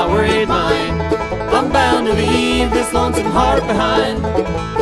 worried mind. I'm bound to leave this lonesome heart behind.